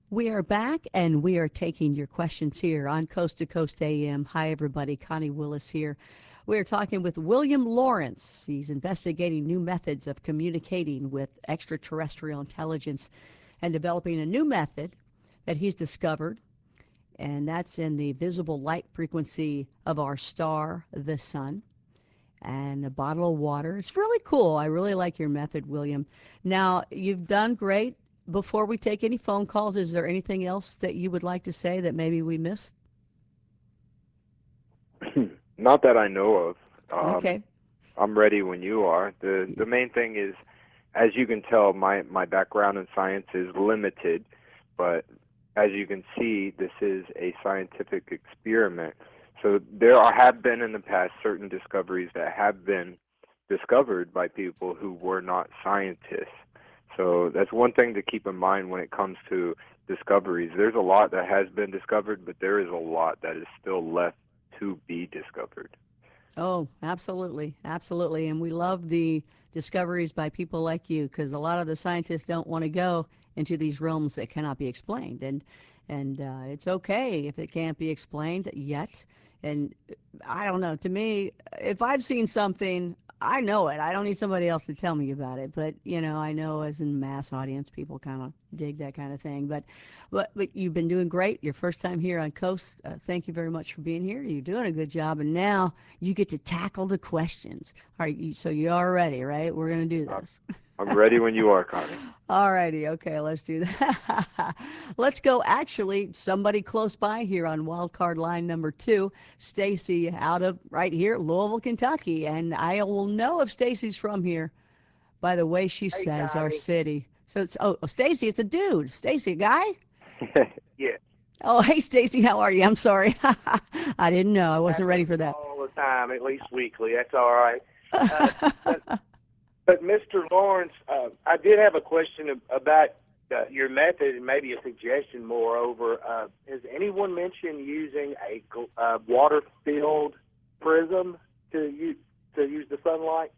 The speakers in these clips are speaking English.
We are back and we are taking your questions here on Coast to Coast AM. Hi, everybody. Connie Willis here. We are talking with William Lawrence. He's investigating new methods of communicating with extraterrestrial intelligence and developing a new method that he's discovered, and that's in the visible light frequency of our star, the sun, and a bottle of water. It's really cool. I really like your method, William. Now, you've done great. Before we take any phone calls, is there anything else that you would like to say that maybe we missed? Not that I know of. Okay. I'm ready when you are. The main thing is, as you can tell, my background in science is limited, but as you can see, this is a scientific experiment. So have been in the past certain discoveries that have been discovered by people who were not scientists. So that's one thing to keep in mind when it comes to discoveries. There's a lot that has been discovered, but there is a lot that is still left to be discovered. Oh, absolutely. Absolutely. And we love the discoveries by people like you because a lot of the scientists don't want to go into these realms that cannot be explained. And it's okay if it can't be explained yet. And I don't know. To me, if I've seen something, I know it. I don't need somebody else to tell me about it. But I know as in mass audience, people kind of dig that kind of thing. But you've been doing great. Your first time here on Coast. Thank you very much for being here. You're doing a good job. And now you get to tackle the questions. All right. So you are ready, right? We're going to do Uh, this. I'm ready when you are, Connie. All righty. Okay, let's do that. Let's go. Actually, somebody close by here on wild card line number 2, Stacy out of right here, Louisville, Kentucky. And I will know if Stacy's from here by the way she Hey, says our Connie. city. So it's Stacy, it's a dude. Stacy, a guy? Yes. Oh, hey Stacy, how are you? I'm sorry. I didn't know. I wasn't ready Happens for that. all the time, at least weekly. That's all right. Uh, but, but Mr. Lawrence, I did have a question about your method and maybe a suggestion. Moreover, has anyone mentioned using a water-filled prism to use the sunlight?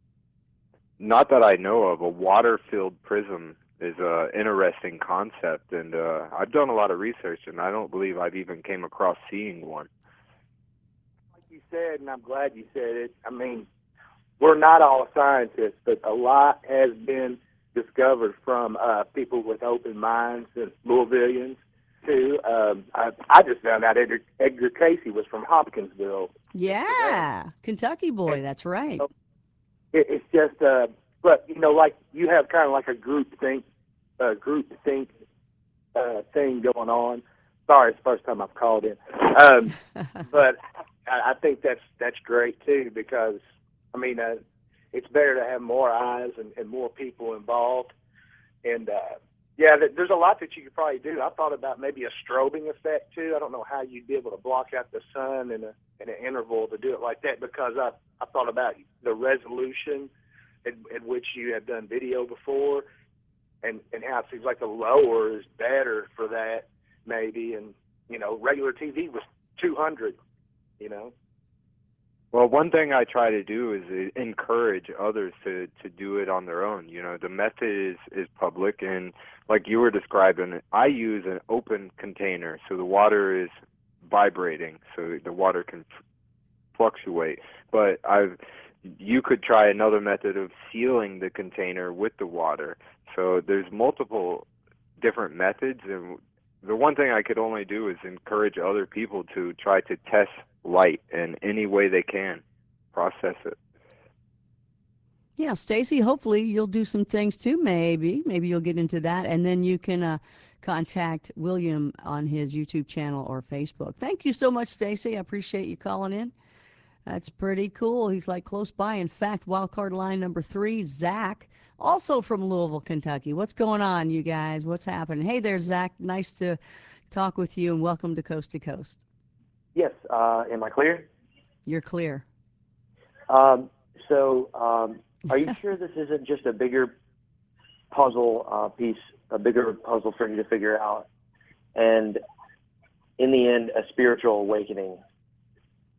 Not that I know of. A water-filled prism is a interesting concept, and I've done a lot of research, and I don't believe I've even came across seeing one. Like you said, and I'm glad you said it. I mean, we're not all scientists, but a lot has been discovered from people with open minds and Louisvillians too. I just found out Edgar Casey was from Hopkinsville, Pennsylvania. Yeah, Kentucky And boy, that's right. so it's just, but like you have kind of like a group think thing going on. Sorry, it's the first time I've called in, but I think that's great too because I mean it's better to have more eyes and more people involved. And yeah, there's a lot that you could probably do. I thought about maybe a strobing effect too. I don't know how you'd be able to block out the sun in an interval to do it like that because I thought about the resolution at which you have done video before and how it seems like the lower is better for that maybe. And regular TV was 200. You know. Well, one thing I try to do is encourage others to do it on their own. The method is public, and like you were describing, I use an open container, so the water is vibrating, so the water can fluctuate. But you could try another method of sealing the container with the water. So there's multiple different methods, and the one thing I could only do is encourage other people to try to test light in any way they can, process it. Yeah, Stacy, hopefully you'll do some things too, maybe you'll get into that, and then you can contact William on his YouTube channel or Facebook. Thank you so much, Stacy. I appreciate you calling in. That's pretty cool. He's like close by. In fact, wildcard line number 3, Zach, also from Louisville, Kentucky. What's going on, you guys? What's happening? Hey there, Zach. Nice to talk with you, and welcome to Coast to Coast. Yes. Am I clear? You're clear. Are you sure this isn't just a bigger puzzle piece, a bigger puzzle for you to figure out, and in the end, a spiritual awakening?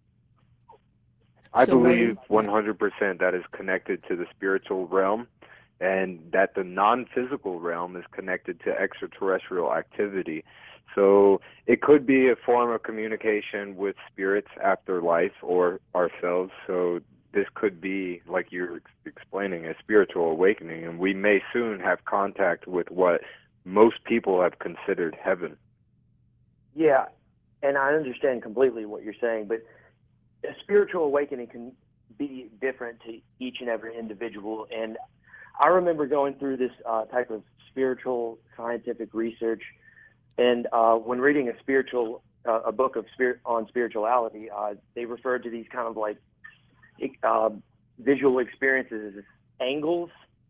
I So believe 100% that is connected to the spiritual realm, and that the non-physical realm is connected to extraterrestrial activity. So it could be a form of communication with spirits after life or ourselves. So this could be, like you're explaining, a spiritual awakening, and we may soon have contact with what most people have considered heaven. Yeah, and I understand completely what you're saying, but a spiritual awakening can be different to each and every individual. And I remember going through this type of spiritual scientific research, and when reading a book of on spirituality, they referred to these kind of like visual experiences as angles,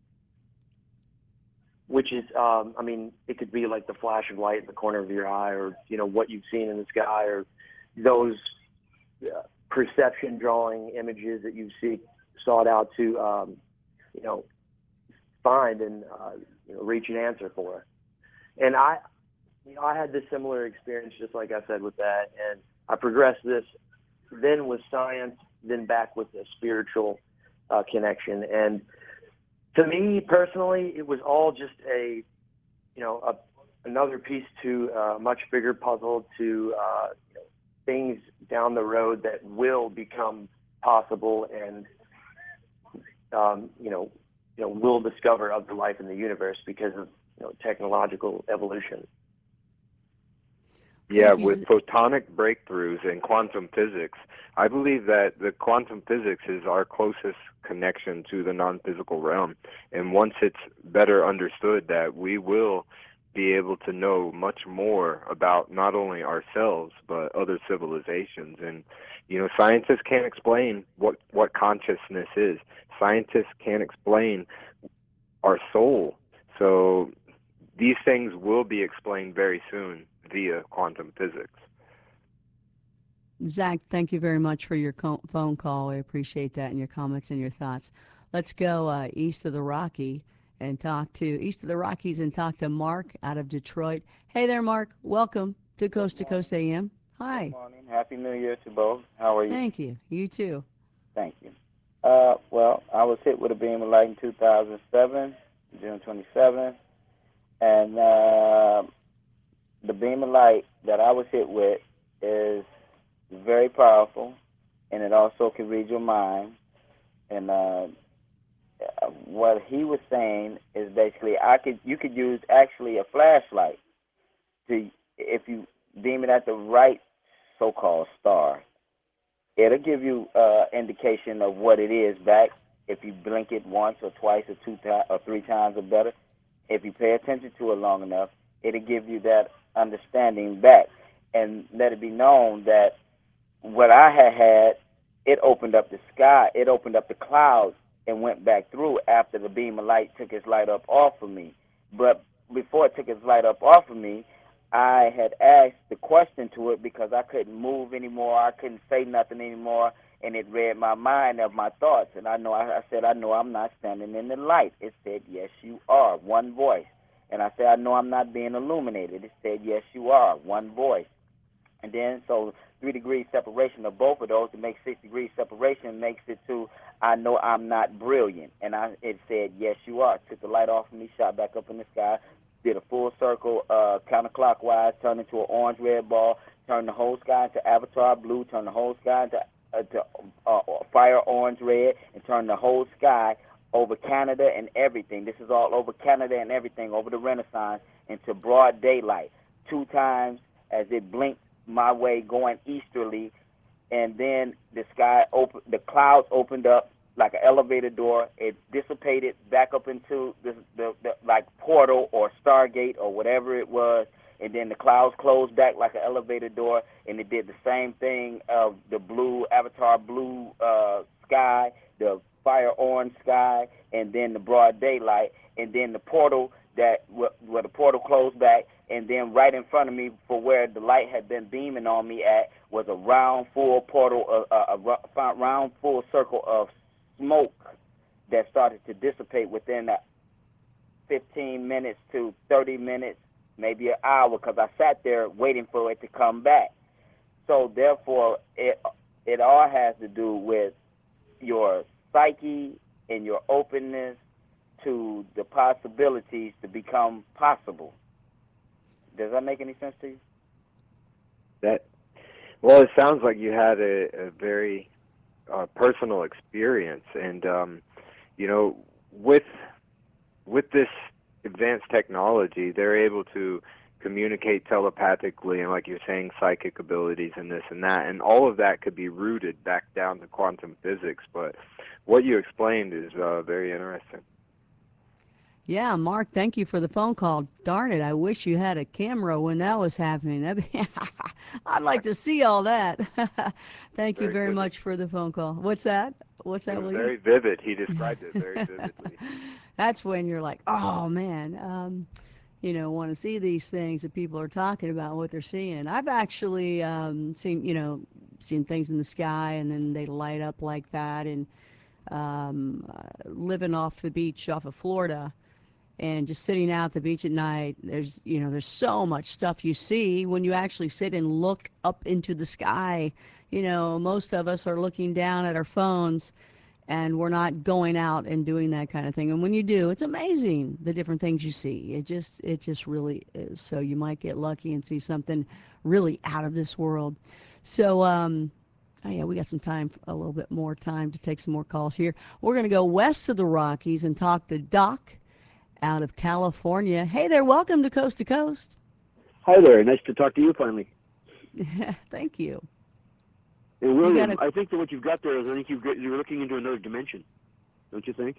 which is, I mean, it could be like the flash of light in the corner of your eye, or what you've seen in the sky, or those perception drawing images that you sought out to, find and reach an answer for. And I had this similar experience, just like I said with that, and I progressed this then with science, then back with the spiritual connection. And to me personally, it was all just another piece to a much bigger puzzle, to things down the road that will become possible, and we'll discover other life in the universe because of technological evolution. Yeah, with photonic breakthroughs in quantum physics, I believe that the quantum physics is our closest connection to the non-physical realm. And once it's better understood, that we will be able to know much more about not only ourselves, but other civilizations. And, scientists can't explain what consciousness is. Scientists can't explain our soul. So these things will be explained very soon via quantum physics. Zach, thank you very much for your phone call. I appreciate that, and your comments and your thoughts. Let's go east of the Rockies and talk to Mark out of Detroit. Hey there, Mark. Welcome to Coast AM. Hi. Good morning. Happy New Year to both. How are you? Thank you. You too. Thank you. Well, I was hit with a beam of light in 2007, June 27th, and the beam of light that I was hit with is very powerful, and it also can read your mind. And what he was saying is basically you could use actually a flashlight if you beam it at the right so-called star. It'll give you indication of what it is back if you blink it once or twice or or three times or better. If you pay attention to it long enough, it'll give you that understanding back. And let it be known that what I had, it opened up the sky, it opened up the clouds and went back through after the beam of light took its light up off of me. But before it took its light up off of me, I had asked the question to it because I couldn't move anymore, I couldn't say nothing anymore, and it read my mind of my thoughts. And I said, I know I'm not standing in the light. It said, yes, you are, one voice. And I said, I know I'm not being illuminated. It said, yes, you are, one voice. And then, so 3 degrees separation of both of those to make 6 degrees separation makes it to, I know I'm not brilliant. And it said, yes, you are. Took the light off of me, shot back up in the sky, did a full circle counterclockwise, turned into an orange-red ball, turned the whole sky into avatar blue, turned the whole sky into fire orange-red, and turned the whole sky over Canada and everything. This is all over Canada and everything, over the Renaissance, into broad daylight. 2 times as it blinked my way going easterly, and then the clouds opened up like an elevator door. It dissipated back up into the like portal or Stargate or whatever it was, and then the clouds closed back like an elevator door, and it did the same thing of the blue, avatar blue sky, the fire orange sky, and then the broad daylight, and then the portal where the portal closed back, and then right in front of me, for where the light had been beaming on me at, was a round full portal, a round full circle of smoke that started to dissipate within 15 minutes to 30 minutes, maybe an hour, because I sat there waiting for it to come back. So therefore, it all has to do with your psyche and your openness to the possibilities to become possible. Does that make any sense to you? That Well, it sounds like you had a very personal experience, and you know, with this advanced technology, they're able to communicate telepathically and, like you're saying, psychic abilities and this and that, and all of that could be rooted back down to quantum physics. But what you explained is very interesting. Yeah, Mark, thank you for the phone call. Darn it, I wish you had a camera when that was happening. I'd like to see all that. Thank you Very very vivid. much for the phone call. What's that? What's It that, was William? very vivid. He described it very vividly. That's when you're like, oh man, want to see these things that people are talking about, what they're seeing. I've actually seen things in the sky and then they light up like that. And living off the beach off of Florida, and just sitting out at the beach at night, there's so much stuff you see when you actually sit and look up into the sky. Most of us are looking down at our phones, and we're not going out and doing that kind of thing. And when you do, it's amazing the different things you see. It just really is. So you might get lucky and see something really out of this world. So oh yeah, we got some time, a little bit more time to take some more calls here. We're going to go west of the Rockies and talk to Doc out of California. Hey there, welcome to Coast to Coast. Hi there, nice to talk to you finally. Thank you. And William, I think that what you've got there is, I think you're looking into another dimension, don't you think?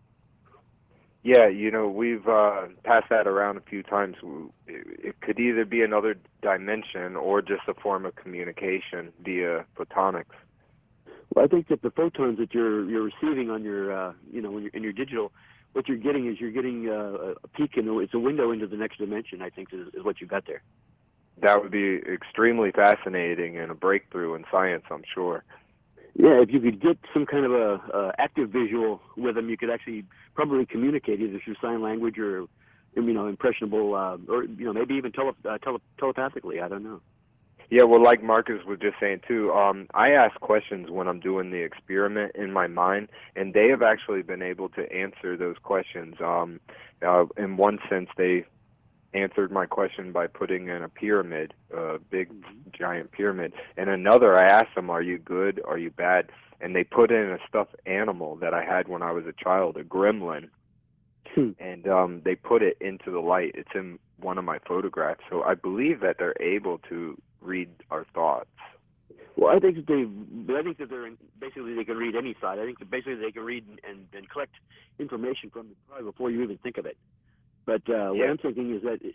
Yeah, we've passed that around a few times. It could either be another dimension or just a form of communication via photonics. Well, I think that the photons that you're receiving on your, when you're in your digital, what you're getting is a peek it's a window into the next dimension. I think is what you got there. That would be extremely fascinating and a breakthrough in science, I'm sure. Yeah, if you could get some kind of a active visual with them, you could actually probably communicate either through sign language or, impressionable, or maybe even telepathically. I don't know. Yeah, well, like Marcus was just saying too, I ask questions when I'm doing the experiment in my mind, and they have actually been able to answer those questions. In one sense, they answered my question by putting in a pyramid, a big giant pyramid. And another, I asked them, "Are you good? Are you bad?" And they put in a stuffed animal that I had when I was a child, a gremlin, and they put it into the light. It's in one of my photographs, so I believe that they're able to read our thoughts. Well, I think that basically they can read any side. I think that basically they can read and collect information from it probably before you even think of it. But what I'm thinking is that,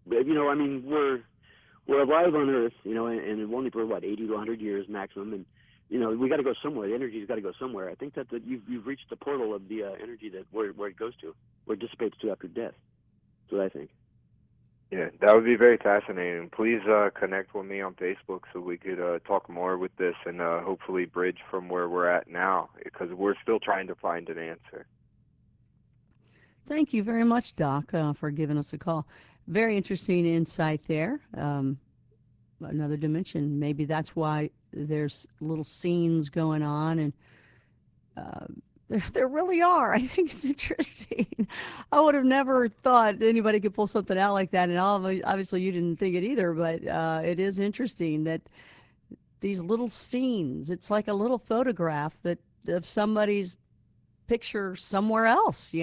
we're alive on Earth, and only for 80 to 100 years maximum, and we got to go somewhere. The energy's got to go somewhere. I think that you've reached the portal of the energy that where it goes to, where it dissipates to after death. That's what I think. Yeah, that would be very fascinating. Please connect with me on Facebook so we could talk more with this and hopefully bridge from where we're at now, because we're still trying to find an answer. Thank you very much, Doc, for giving us a call. Very interesting insight there. Another dimension. Maybe that's why there's little scenes going on, and there really are. I think it's interesting. I would have never thought anybody could pull something out like that, and obviously you didn't think it either, but it is interesting that these little scenes, it's like a little photograph of somebody's picture somewhere else,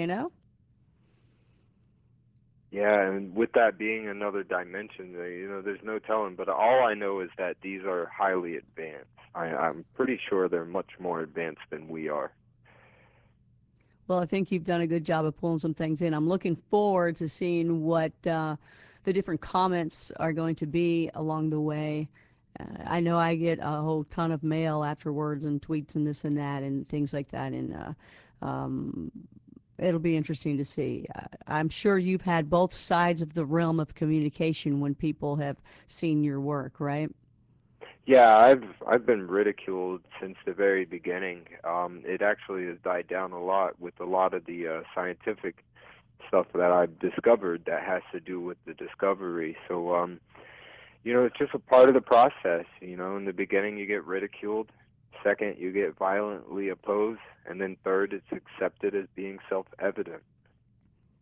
Yeah, and with that being another dimension, there's no telling. But all I know is that these are highly advanced. I'm pretty sure they're much more advanced than we are. Well, I think you've done a good job of pulling some things in. I'm looking forward to seeing what the different comments are going to be along the way. I know I get a whole ton of mail afterwards and tweets and this and that and things like that. And it'll be interesting to see. I'm sure you've had both sides of the realm of communication when people have seen your work, right? Yeah, I've been ridiculed since the very beginning. It actually has died down a lot with a lot of the scientific stuff that I've discovered that has to do with the discovery. So, it's just a part of the process. In the beginning you get ridiculed. Second, you get violently opposed, and then third, it's accepted as being self-evident.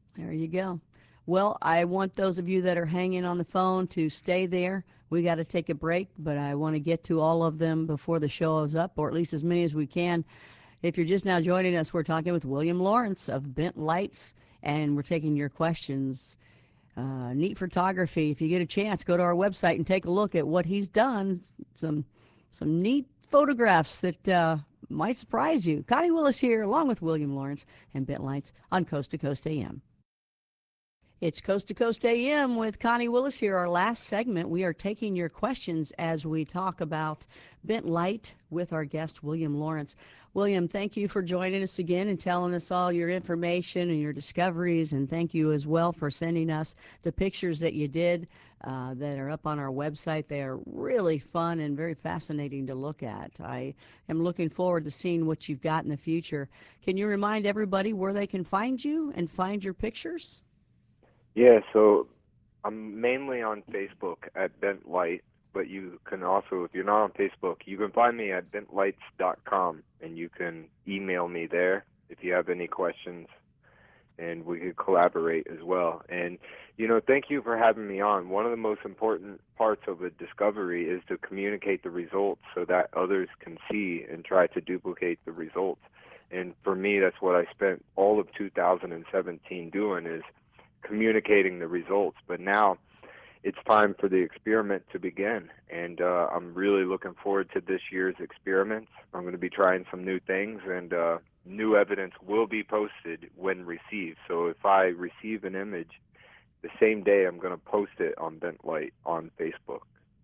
There you go. Well, I want those of you that are hanging on the phone to stay there. We got to take a break, but I want to get to all of them before the show is up, or at least as many as we can. If you're just now joining us, we're talking with William Lawrence of Bent Lights, and we're taking your questions. Neat photography. If you get a chance, go to our website and take a look at what he's done. Some neat photographs that might surprise you. Connie Willis here, along with William Lawrence and Bent Lights on Coast to Coast AM. It's Coast to Coast AM with Connie Willis here. Our last segment, we are taking your questions as we talk about Bent Light with our guest, William Lawrence. William, thank you for joining us again and telling us all your information and your discoveries, and thank you as well for sending us the pictures that you did that are up on our website. They are really fun and very fascinating to look at. I am looking forward to seeing what you've got in the future. Can you remind everybody where they can find you and find your pictures? Yeah, so I'm mainly on Facebook at Bent Light, but you can also, if you're not on Facebook, you can find me at bentlights.com, and you can email me there if you have any questions, and we could collaborate as well. And, thank you for having me on. One of the most important parts of a discovery is to communicate the results so that others can see and try to duplicate the results. And for me, that's what I spent all of 2017 doing, is communicating the results. But now it's time for the experiment to begin, and I'm really looking forward to this year's experiments. I'm going to be trying some new things, and new evidence will be posted when received. So if I receive an image the same day, I'm going to post it on Bent Light on Facebook.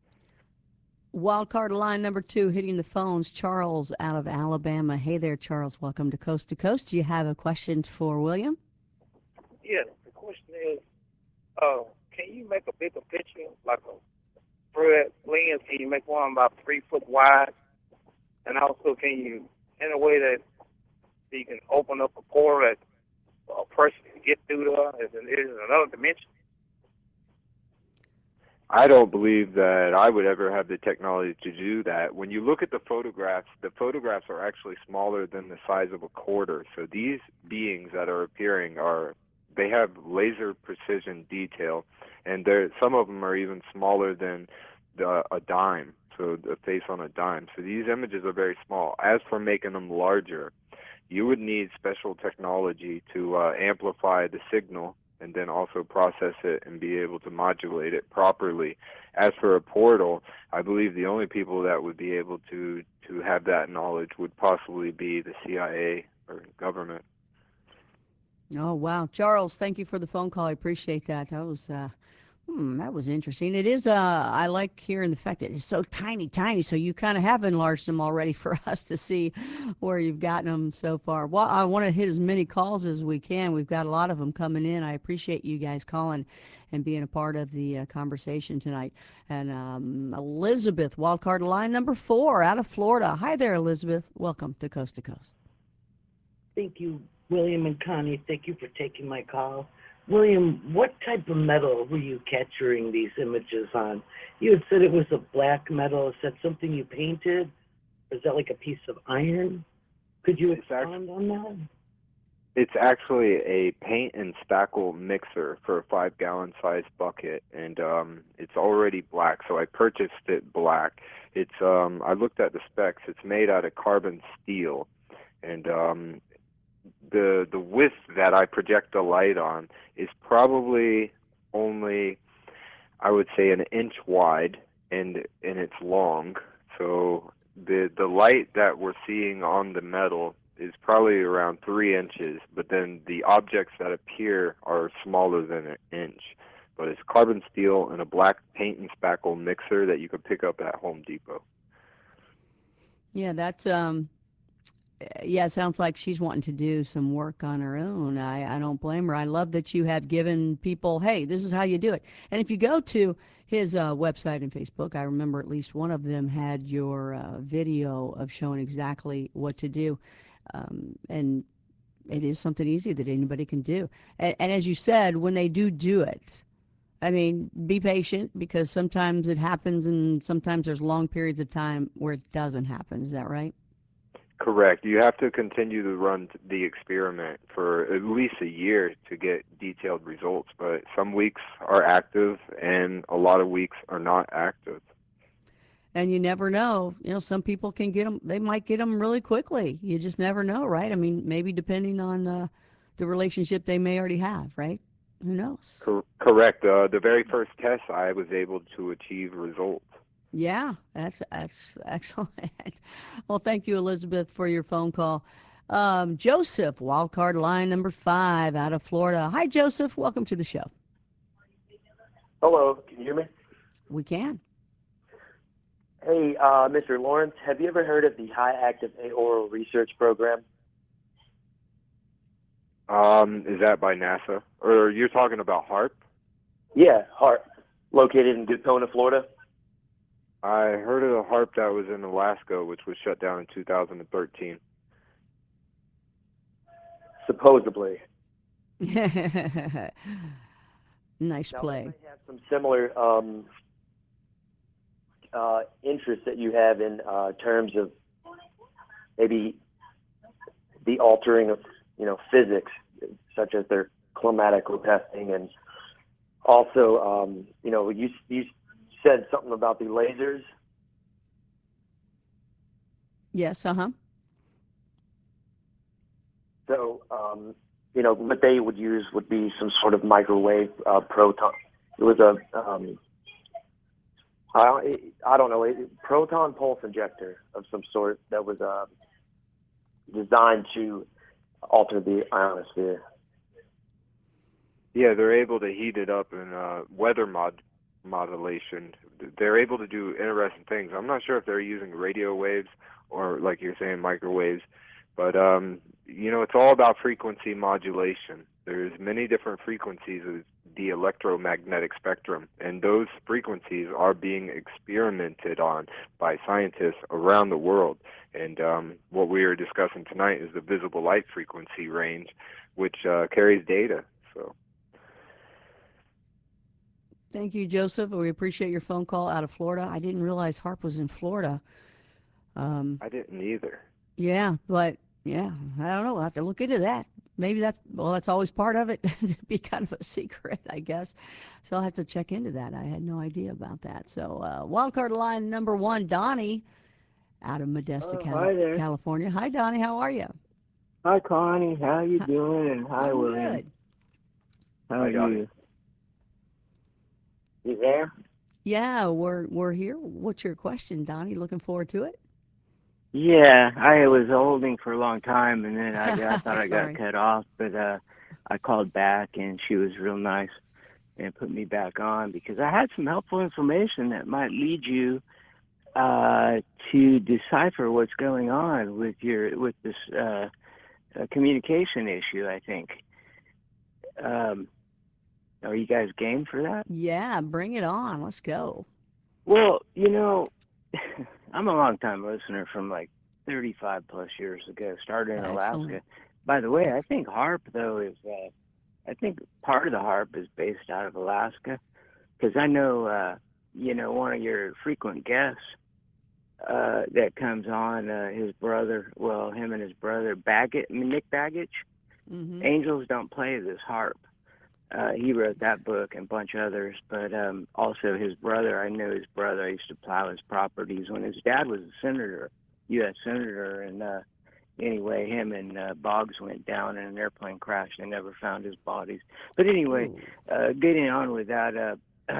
Wildcard line number 2 hitting the phones, Charles out of Alabama. Hey there, Charles. Welcome to Coast to Coast. Do you have a question for William? Yes. Question is, can you make a bigger picture, like a spread lens? Can you make one about 3 foot wide? And also, can you, in a way that you can open up a portal that a person can get through there? Is another dimension? I don't believe that I would ever have the technology to do that. When you look at the photographs are actually smaller than the size of a quarter. So these beings that are appearing they have laser precision detail, and some of them are even smaller than a dime, so the face on a dime. So these images are very small. As for making them larger, you would need special technology to amplify the signal and then also process it and be able to modulate it properly. As for a portal, I believe the only people that would be able to have that knowledge would possibly be the CIA or government. Oh, wow. Charles, thank you for the phone call. I appreciate that. That was interesting. It is, I like hearing the fact that it's so tiny, so you kind of have enlarged them already for us to see where you've gotten them so far. Well, I want to hit as many calls as we can. We've got a lot of them coming in. I appreciate you guys calling and being a part of the conversation tonight. And Elizabeth, wildcard line number 4 out of Florida. Hi there, Elizabeth. Welcome to Coast to Coast. Thank you, William and Connie. Thank you for taking my call. William, what type of metal were you capturing these images on? You had said it was a black metal. Is that something you painted? Or is that like a piece of iron? Could you expand on that? It's actually a paint and spackle mixer for a 5-gallon size bucket, and it's already black, so I purchased it black. It's I looked at the specs. It's made out of carbon steel, and the width that I project the light on is probably only, I would say, 1 inch wide, and it's long. So the light that we're seeing on the metal is probably around 3 inches, but then the objects that appear are smaller than 1 inch. But it's carbon steel and a black paint and spackle mixer that you could pick up at Home Depot. Yeah, that's it sounds like she's wanting to do some work on her own. I don't blame her. I love that you have given people, hey, this is how you do it. And if you go to his website and Facebook, I remember at least one of them had your video of showing exactly what to do. And it is something easy that anybody can do. And as you said, when they do it, I mean, be patient, because sometimes it happens and sometimes there's long periods of time where it doesn't happen. Is that right? Correct. You have to continue to run the experiment for at least a year to get detailed results, but some weeks are active and a lot of weeks are not active. And you never know. Some people can get them. They might get them really quickly. You just never know, right? I mean, maybe depending on the relationship they may already have, right? Who knows? Correct. The very first test, I was able to achieve results. Yeah, that's excellent. Well, thank you, Elizabeth, for your phone call. Joseph, wildcard line number 5 out of Florida. Hi, Joseph. Welcome to the show. Hello, can you hear me? We can. Hey, Mr. Lawrence, have you ever heard of the High Active Oral Research Program? Is that by NASA? Or you're talking about HARP? Yeah, HARP, located in Daytona, Florida. I heard of the HARP that was in Alaska, which was shut down in 2013. Supposedly. Nice Now, play. they might have some similar interests that you have in terms of maybe the altering of physics, such as their climatical testing, and also you said something about the lasers. Yes. So what they would use would be some sort of microwave proton. It was a I don't know, a proton pulse injector of some sort that was designed to alter the ionosphere. Yeah, they're able to heat it up in weather modulation. They're able to do interesting things. I'm not sure if they're using radio waves or, like you're saying, microwaves, but it's all about frequency modulation. There's many different frequencies of the electromagnetic spectrum, and those frequencies are being experimented on by scientists around the world. And what we are discussing tonight is the visible light frequency range, which carries data. So. Thank you, Joseph. We appreciate your phone call out of Florida. I didn't realize HARP was in Florida. I didn't either. Yeah, but yeah, I don't know. I'll have to look into that. Maybe that's always part of it, to be kind of a secret, I guess. So I'll have to check into that. I had no idea about that. So wildcard line number 1, Donnie, out of Modesto, California. Hi, Donnie. How are you? Hi, Connie. How you doing? And hi, I'm William. good. How are you? You there? Yeah, we're here. What's your question, Donnie? Looking forward to it? Yeah, I was holding for a long time, and then I thought I got Sorry. cut off, but I called back, and she was real nice and put me back on because I had some helpful information that might lead you to decipher what's going on with this communication issue, I think. Are you guys game for that? Yeah, bring it on. Let's go. Well, I'm a long-time listener from like 35 plus years ago, started in Alaska. Excellent. By the way, I think HARP, though, I think part of the HARP is based out of Alaska, because I know, one of your frequent guests that comes on, his brother, him and his brother, Nick Baggage, Mm-hmm. Angels Don't Play This HARP. He wrote that book and a bunch of others, but also his brother, I know his brother, I used to plow his properties when his dad was a senator, U.S. senator, and anyway, him and Boggs went down in an airplane crash. They never found his bodies. But anyway, getting on with that,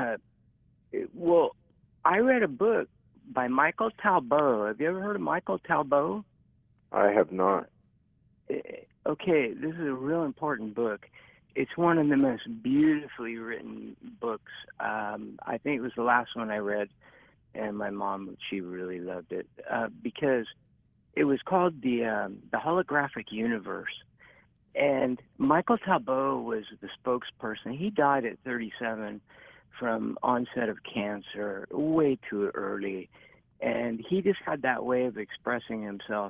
I read a book by Michael Talbot. Have you ever heard of Michael Talbot? I have not. Okay, this is a real important book. It's one of the most beautifully written books. I think it was the last one I read, and my mom, she really loved it because it was called the Holographic Universe. And Michael Talbot was the spokesperson. He died at 37 from onset of cancer, way too early. And he just had that way of expressing himself,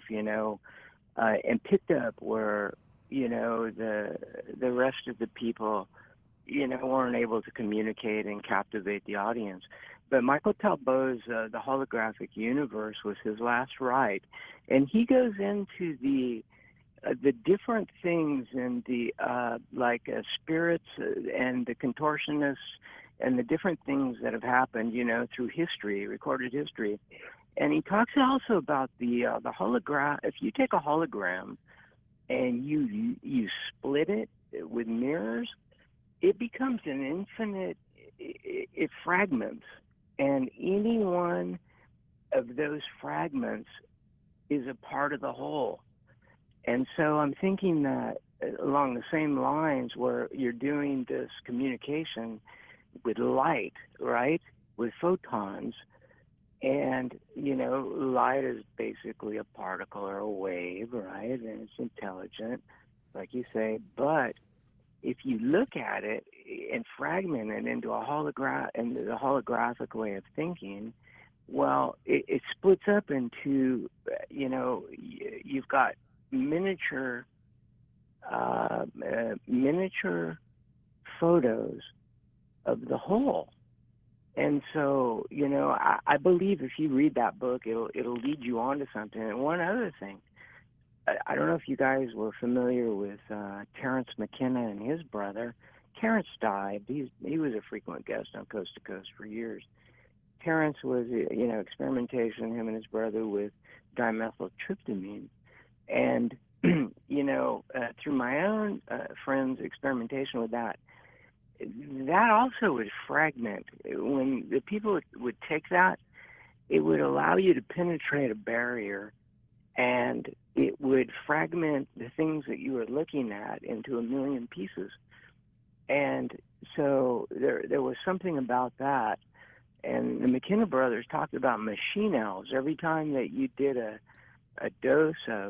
and picked up where the rest of the people weren't able to communicate and captivate the audience. But Michael Talbot's The Holographic Universe was his last write, and he goes into the different things in the spirits and the contortionists and the different things that have happened, through history, recorded history. And he talks also about the hologram. If you take a hologram and you split it with mirrors, it becomes an infinite. It fragments, and any one of those fragments is a part of the whole. And so I'm thinking that along the same lines, where you're doing this communication with light, right, with photons. And, light is basically a particle or a wave, right? And it's intelligent, like you say. But if you look at it and fragment it into a the holographic way of thinking, well, it splits up into, you've got miniature photos of the whole. And so, I believe if you read that book, it'll lead you on to something. And one other thing, I don't know if you guys were familiar with Terence McKenna and his brother. Terence died. He was a frequent guest on Coast to Coast for years. Terence was, experimentation, him and his brother, with dimethyltryptamine. And, through my own friends' experimentation with that also would fragment. When the people would take that, it would allow you to penetrate a barrier, and it would fragment the things that you were looking at into a million pieces. And so there was something about that. And the McKenna brothers talked about machine elves. Every time that you did a dose of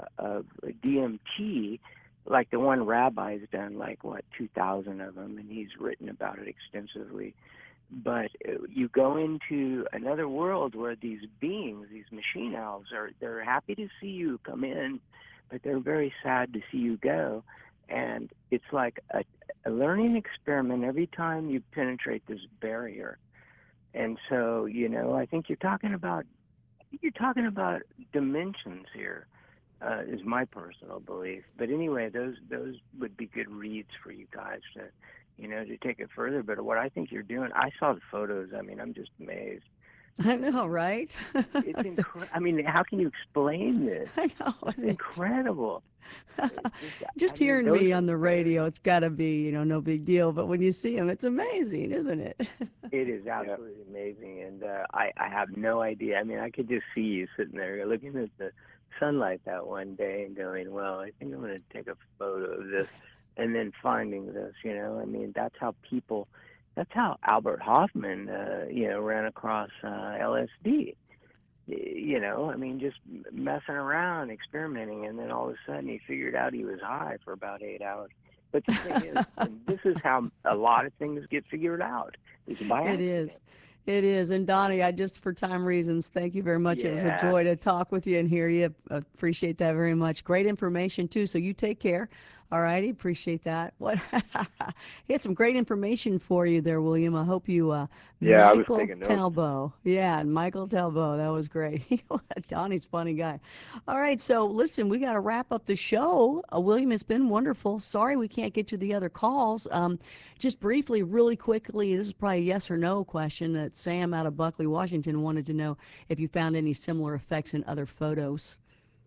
DMT, like the one Rabbi's done, 2,000 of them, and he's written about it extensively. But you go into another world where these beings, these machine elves, they're happy to see you come in, but they're very sad to see you go. And it's like a learning experiment every time you penetrate this barrier. And so, I think you're talking about dimensions here. Is my personal belief. But anyway, those would be good reads for you guys to take it further. But what I think you're doing, I saw the photos. I mean, I'm just amazed. I know, right? It's incredible. I mean, how can you explain this? I know. It's incredible. Just hearing me on the radio, it's got to be, no big deal. But when you see him, it's amazing, isn't it? It is absolutely amazing. And I have no idea. I mean, I could just see you sitting there looking at the sunlight that one day and going, well, I think I'm going to take a photo of this, and then finding this, I mean, that's how Albert Hoffman, ran across LSD, I mean, just messing around, experimenting, and then all of a sudden he figured out he was high for about 8 hours. But the thing is, and this is how a lot of things get figured out. It's by accident. It is. And Donnie, for time reasons, thank you very much. Yeah. It was a joy to talk with you and hear you. Appreciate that very much. Great information, too. So you take care. All righty. Appreciate that. He had some great information for you there, William. I hope you, I was taking notes. Talbot. Yeah, Michael Talbot. That was great. Donnie's a funny guy. All right. So listen, we got to wrap up the show. William, it's been wonderful. Sorry we can't get to the other calls. Just briefly, really quickly, this is probably a yes or no question that Sam out of Buckley, Washington wanted to know if you found any similar effects in other photos.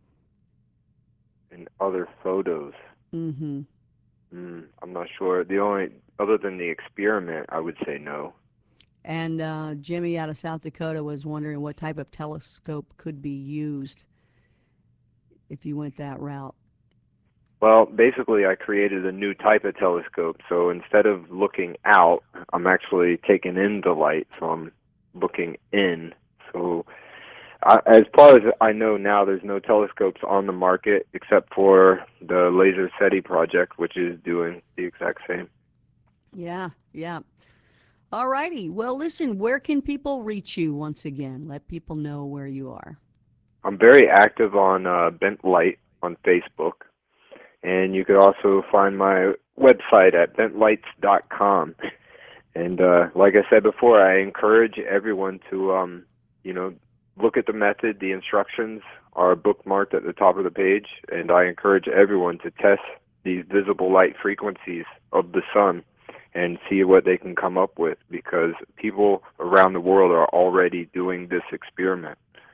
In other photos? Mm-hmm. I'm not sure. Other than the experiment, I would say no. And Jimmy out of South Dakota was wondering what type of telescope could be used if you went that route. Well, basically, I created a new type of telescope. So instead of looking out, I'm actually taking in the light, so I'm looking in. So as far as I know now, there's no telescopes on the market except for the Laser SETI project, which is doing the exact same. Yeah. All righty. Well, listen, where can people reach you once again? Let people know where you are. I'm very active on Bent Light on Facebook. And you could also find my website at bentlights.com. And like I said before, I encourage everyone to, look at the method. The instructions are bookmarked at the top of the page, and I encourage everyone to test these visible light frequencies of the sun and see what they can come up with, because people around the world are already doing this experiment.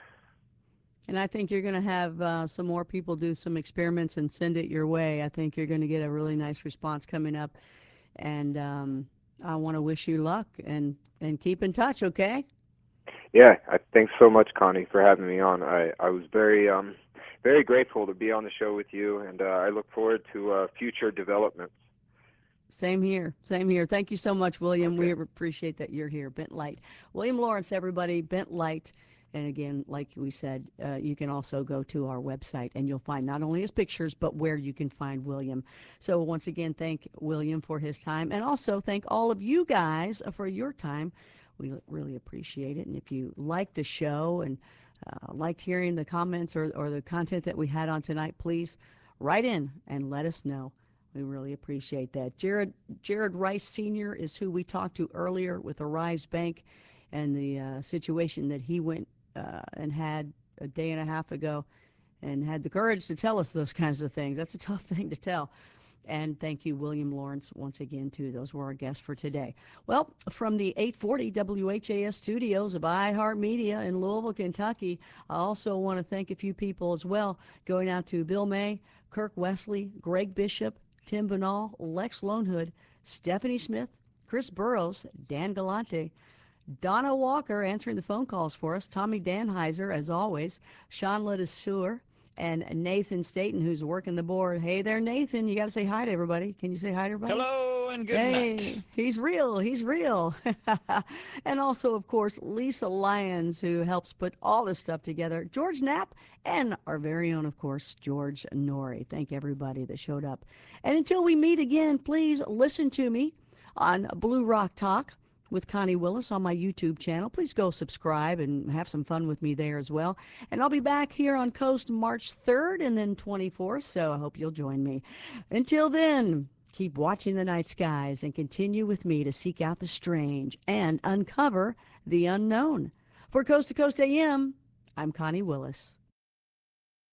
And I think you're going to have some more people do some experiments and send it your way. I think you're going to get a really nice response coming up. And I want to wish you luck and keep in touch, okay? Yeah, thanks so much, Connie, for having me on. I was very very grateful to be on the show with you, and I look forward to future developments. Same here. Same here. Thank you so much, William. Okay. We appreciate that you're here. Bent Light. William Lawrence, everybody, Bent Light. And again, like we said, you can also go to our website and you'll find not only his pictures, but where you can find William. So once again, thank William for his time, and also thank all of you guys for your time. We really appreciate it. And if you like the show and liked hearing the comments or the content that we had on tonight, please write in and let us know. We really appreciate that. Jared Rice Sr. is who we talked to earlier with Arise Bank and the situation that he went and had a day and a half ago, and had the courage to tell us those kinds of things. That's a tough thing to tell. And thank you, William Lawrence, once again, too. Those were our guests for today. Well, from the 840 WHAS studios of iHeartMedia in Louisville, Kentucky, I also want to thank a few people as well, going out to Bill May, Kirk Wesley, Greg Bishop, Tim Banal, Lex Lonehood, Stephanie Smith, Chris Burrows, Dan Galante, Donna Walker answering the phone calls for us, Tommy Danheiser, as always, Sean Ledeseur, and Nathan Staten, who's working the board. Hey there, Nathan. You got to say hi to everybody. Can you say hi to everybody? Hello and good night. He's real. He's real. And also, of course, Lisa Lyons, who helps put all this stuff together. George Knapp, and our very own, of course, George Norrie. Thank everybody that showed up. And until we meet again, please listen to me on Blue Rock Talk with Connie Willis on my YouTube channel. Please go subscribe and have some fun with me there as well. And I'll be back here on Coast March 3rd and then 24th, so I hope you'll join me. Until then, keep watching the night skies and continue with me to seek out the strange and uncover the unknown. For Coast to Coast AM, I'm Connie Willis.